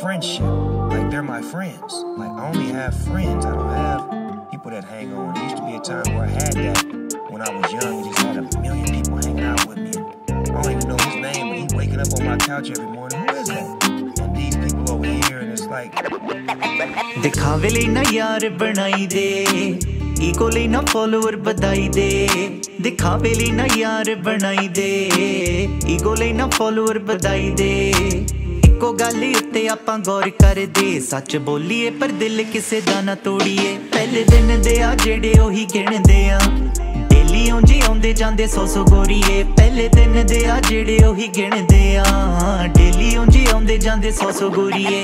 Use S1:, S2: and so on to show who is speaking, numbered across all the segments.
S1: friendship. Like, they're my friends. Like, I only have friends. I don't have people that hang on. There used to be a time where I had that when I was young. I just had a million people hanging out with me. I don't even know his name, but he's waking up on my couch every morning. Who is that? And these people over here, and it's like...
S2: दिखावे ਲਈ ना यार बनाई दे, ego ਲਈ ना follower बधाई दे। दिखावे ਲਈ ना यार बनाई दे, ईगो ਲਈ ना फॉलोअर बधाई दे। इक्को गल उत्ते आपां गौर करदे, सच बोलीए पर दिल किसे दा ना तोड़ीए। पहले दिन दे आ जेड़े ओही गिणदे आ, डेली औंजी आउंदे जांदे सौ सौ गोरीए। पहले दिन दे आ जेड़े ओही गिणदे आ, डेली औंजी आउंदे जांदे सौ सौ गोरीए।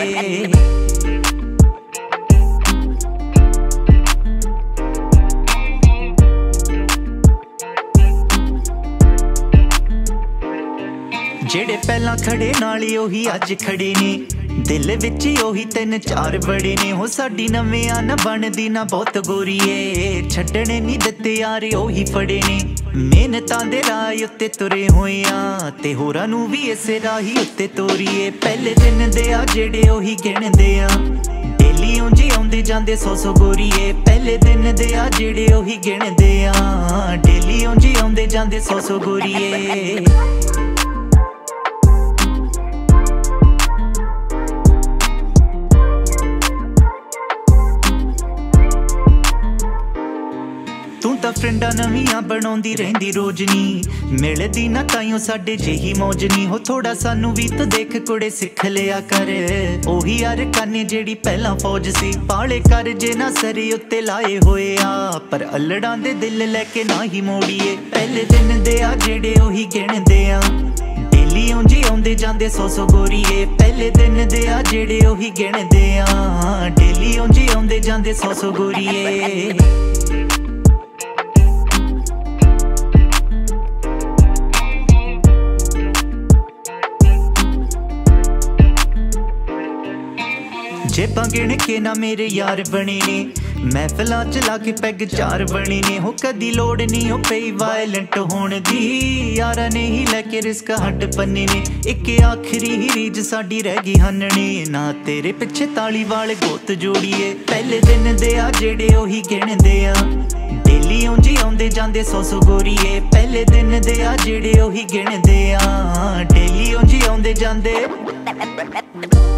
S2: जेड़े पहला खड़े नाले ओही अज खड़े ने, दिल विच ओही तीन चार बड़े ने। हो साडी नवियां ना बनदी ना बहुत गोरीए, छड्डने नहीं दित्ते यारे ओही फड़े ने। मेहनतां दे राह उत्ते तुरे होए आ, ते होरां नूं वी इसे राही उत्ते तोरीए। पहले दिन दे आ जेड़े ओही गिणदे आ, डेली औंजी आउंदे जांदे सौ सौ गोरीए। पहले दिन दे आ जेड़े ओही गिणदे आ, डेली औंजी आउंदे जांदे सौ सौ गोरीए। तू तां फ्रेंडा नवियां बनाउंदी रहिंदी रोज नी, मिलदी ना ताइयों साडे जेही मौज नी। हो थोड़ा सानू भी तो देख कुड़े सिख लिया कर, ओही यार काने जेड़ी पहला फौज सी। पाले कर जे ना सरे उत्ते लाए होए आ, पर अल्लड़ां दे दिल लैके ना ही मोड़ीए। पहले दिन दे आ जेड़े ओही गिणदे आ, डेली औंजी आउंदे जांदे सौ सौ गोरीए। पहले दिन दे आ जेड़े ओही गिणदे आ, डेली औंजी आउंदे जांदे सौ सौ गोरीए। जेबां गिण के ना मेरे यार बने ने, महफिलां च ला के पैग चार बने ने। हो कदी लोड़ नहीं हो पई वायलेंट होण दी, यारां ने ही लैके रिस्क हट पन्ने ने। इक आखिरी ही रीज साडी रह गई हन्ने, ना तेरे पिछे ताली वाले गोत जोड़ीए। पहले दिन दे आ जेड़े ओही गिणदे आ, डेली औंजी आउंदे जांदे सौ सौ गोरीए। पहले दिन दे आ जेड़े ओही गिणदे आ, डेली औंजी आउंदे जांदे